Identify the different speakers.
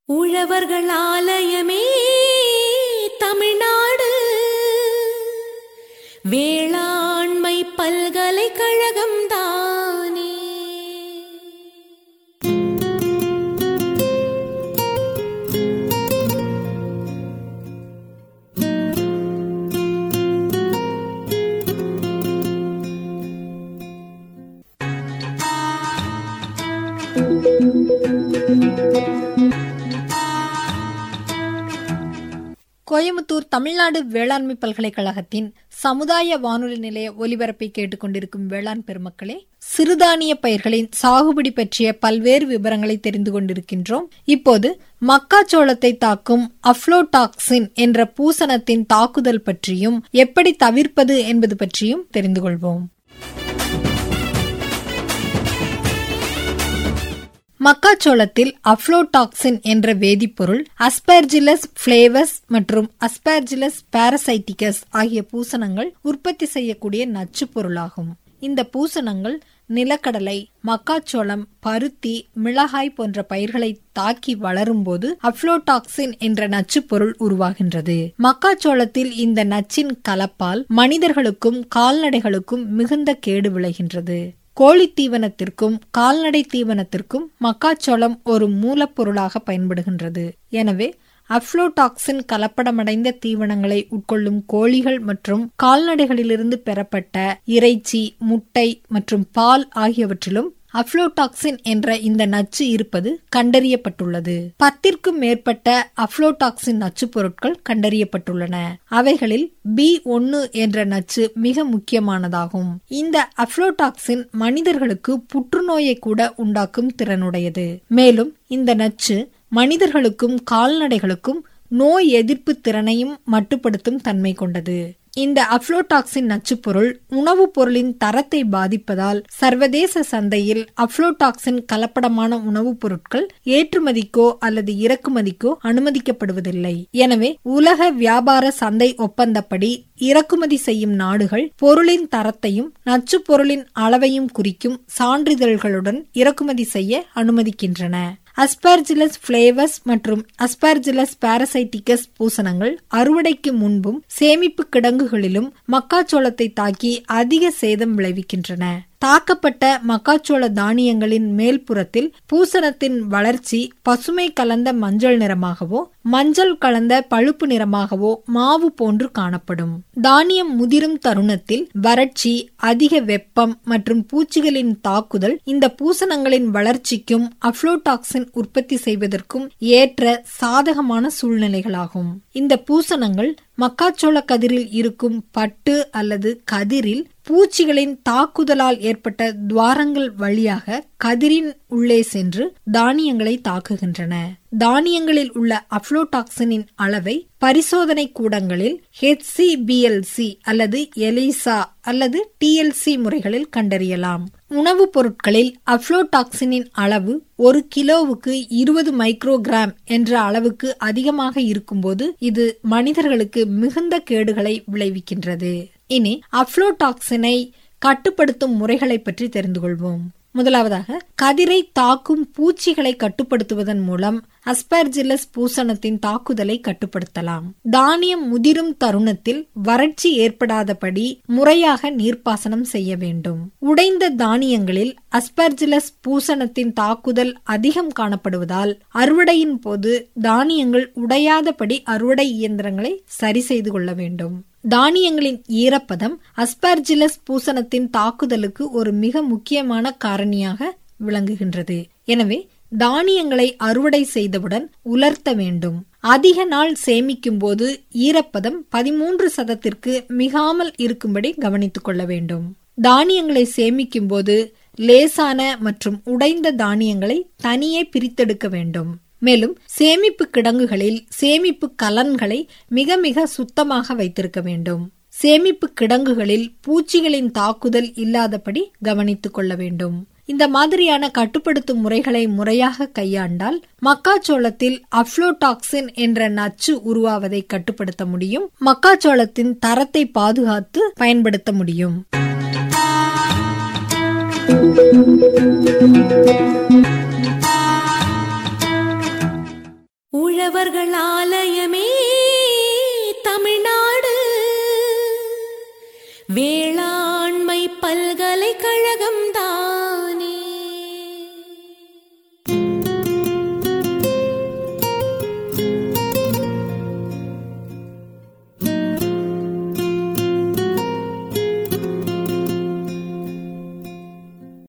Speaker 1: உழவர்கள் ஆலயமே தமிழ்நாடு வேளாண்மை பல்கலைக்கழகம் தானே.
Speaker 2: கோயம்புத்தூர் தமிழ்நாடு வேளாண்மை பல்கலைக்கழகத்தின் சமுதாய வானொலி நிலைய ஒலிபரப்பை கேட்டுக்கொண்டிருக்கும் வேளாண் பெருமக்களே, சிறுதானிய பயிர்களின் சாகுபடி பற்றிய பல்வேறு விவரங்களை தெரிந்து கொண்டிருக்கின்றோம். இப்போது மக்காச்சோளத்தை தாக்கும் அப்ளோடாக்சின் என்ற பூசணத்தின் தாக்குதல் பற்றியும் எப்படி தவிர்ப்பது என்பது பற்றியும் தெரிந்து கொள்வோம். மக்காச்சோளத்தில் அப்ளோடாக்சின் என்ற வேதிப்பொருள் அஸ்பெர்ஜிலஸ் ஃபிளேவஸ் மற்றும் அஸ்பெர்ஜிலஸ் பாரசைட்டிகஸ் ஆகிய பூசணங்கள் உற்பத்தி செய்யக்கூடிய நச்சு பொருளாகும். இந்த பூசணங்கள் நிலக்கடலை, மக்காச்சோளம், பருத்தி, மிளகாய் போன்ற பயிர்களை தாக்கி வளரும் போது அப்ளோடாக்சின் என்ற நச்சு பொருள் உருவாகின்றது. மக்காச்சோளத்தில் இந்த நச்சின் கலப்பால் மனிதர்களுக்கும் கால்நடைகளுக்கும் மிகுந்த கேடு விளைகின்றது. கோழி தீவனத்திற்கும் கால்நடை தீவனத்திற்கும் மக்காச்சோளம் ஒரு மூலப்பொருளாக பயன்படுகின்றது. எனவே அப்ளோடாக்சின் கலப்படமடைந்த தீவனங்களை உட்கொள்ளும் கோழிகள் மற்றும் கால்நடைகளிலிருந்து பெறப்பட்ட இறைச்சி, முட்டை மற்றும் பால் ஆகியவற்றிலும் அப்ளோடாக்சின் என்ற இந்த நச்சு இருப்பது கண்டறியப்பட்டுள்ளது. 10க்கும் மேற்பட்ட அப்ளோடாக்சின் நச்சு பொருட்கள் கண்டறியப்பட்டுள்ளன. அவைகளில் B1 என்ற நச்சு மிக முக்கியமானதாகும். இந்த அப்ளோடாக்சின் மனிதர்களுக்கு புற்றுநோயை கூட உண்டாக்கும் திறனுடையது. மேலும் இந்த நச்சு மனிதர்களுக்கும் கால்நடைகளுக்கும் நோய் எதிர்ப்பு திறனையும் மட்டுப்படுத்தும் தன்மை கொண்டது. இந்த அப்ளோடாக்சின் நச்சுப்பொருள் உணவுப் பொருளின் தரத்தை பாதிப்பதால் சர்வதேச சந்தையில் அப்ளோடாக்சின் கலப்படமான உணவுப் பொருட்கள் ஏற்றுமதிக்கோ அல்லது இறக்குமதிக்கோ அனுமதிக்கப்படுவதில்லை. எனவே உலக வியாபார சந்தை ஒப்பந்தப்படி இறக்குமதி செய்யும் நாடுகள் பொருளின் தரத்தையும் நச்சு பொருளின் அளவையும் குறிக்கும் சான்றிதழ்களுடன் இறக்குமதி செய்ய அனுமதிக்கின்றன. அஸ்பெர்ஜிலஸ் ஃபிளேவஸ் மற்றும் அஸ்பெர்ஜிலஸ் பாரசைட்டிகஸ் பூசணங்கள் அறுவடைக்கு முன்பும் சேமிப்பு கிடங்குகளிலும் மக்காச்சோளத்தை தாக்கி அதிக சேதம் விளைவிக்கின்றன. தாக்கப்பட்ட மக்காச்சோள தானியங்களின் மேல்புறத்தில் பூசணத்தின் வளர்ச்சி பசுமை கலந்த மஞ்சள் நிறமாகவோ மஞ்சள் கலந்த பழுப்பு நிறமாகவோ மாவு போன்று காணப்படும். தானியம் முதிரும் தருணத்தில் வறட்சி, அதிக வெப்பம் மற்றும் பூச்சிகளின் தாக்குதல் இந்த பூசணங்களின் வளர்ச்சிக்கும் அப்ளோடாக்சின் உற்பத்தி செய்வதற்கும் ஏற்ற சாதகமான சூழ்நிலைகளாகும். இந்த பூசணங்கள் மக்காச்சோள கதிரில் இருக்கும் பட்டு அல்லது கதிரில் பூச்சிகளின் தாக்குதலால் ஏற்பட்ட துவாரங்கள் வழியாக கதிரின் உள்ளே சென்று தானியங்களை தாக்குகின்றன. தானியங்களில் உள்ள அப்ளோடாக்சினின் அளவை பரிசோதனை கூடங்களில் HCBLC அல்லது எலிசா அல்லது TLC முறைகளில் கண்டறியலாம். உணவுப் பொருட்களில் அப்ளோடாக்சினின் அளவு 1 கிலோவுக்கு 20 மைக்ரோகிராம் என்ற அளவுக்கு அதிகமாக இருக்கும்போது இது மனிதர்களுக்கு மிகுந்த கேடுகளை விளைவிக்கின்றது. இனி அப்ளோடாக்சினை கட்டுப்படுத்தும் முறைகளை பற்றி தெரிந்து கொள்வோம். முதலாவதாக, கதிரை தாக்கும் பூச்சிகளை கட்டுப்படுத்துவதன் மூலம் அஸ்பெர்ஜிலஸ் பூசணத்தின் தாக்குதலை கட்டுப்படுத்தலாம். தானியம் முதிரும் தருணத்தில் வறட்சி ஏற்படாதபடி முறையாக நீர்ப்பாசனம் செய்ய வேண்டும். உடைந்த தானியங்களில் அஸ்பெர்ஜிலஸ் பூசணத்தின் தாக்குதல் அதிகம் காணப்படுவதால் அறுவடையின் போது தானியங்கள் உடையாதபடி அறுவடை இயந்திரங்களை சரி செய்து கொள்ள வேண்டும். தானியங்களின் ஈரப்பதம் அஸ்பெர்ஜிலஸ் பூசணத்தின் தாக்குதலுக்கு ஒரு மிக முக்கியமான காரணியாக விளங்குகின்றது. எனவே தானியங்களை அறுவடை செய்தவுடன் உலர்த்த வேண்டும். அதிக நாள் சேமிக்கும் போது ஈரப்பதம் 13% மிகாமல் இருக்கும்படி கவனித்துக் கொள்ள வேண்டும். தானியங்களை சேமிக்கும் போது லேசான மற்றும் உடைந்த தானியங்களை தனியே பிரித்தெடுக்க வேண்டும். மேலும் சேமிப்பு கிடங்குகளில் சேமிப்பு கலன்களை மிக மிக சுத்தமாக வைத்திருக்க வேண்டும். சேமிப்பு கிடங்குகளில் பூச்சிகளின் தாக்குதல் இல்லாதபடி கவனித்துக் கொள்ள வேண்டும். இந்த மாதிரியான கட்டுப்படுத்தும் முறைகளை முறையாக கையாண்டால் மக்காச்சோளத்தில் அப்ளோடாக்சின் என்ற நச்சு உருவாவதை கட்டுப்படுத்த முடியும். மக்காச்சோளத்தின் தரத்தை பாதுகாத்து பயன்படுத்த முடியும்.
Speaker 1: உழவர்கள் ஆலயமே தமிழ்நாடு வேளாண்மை பல்கலைக்கழகம்.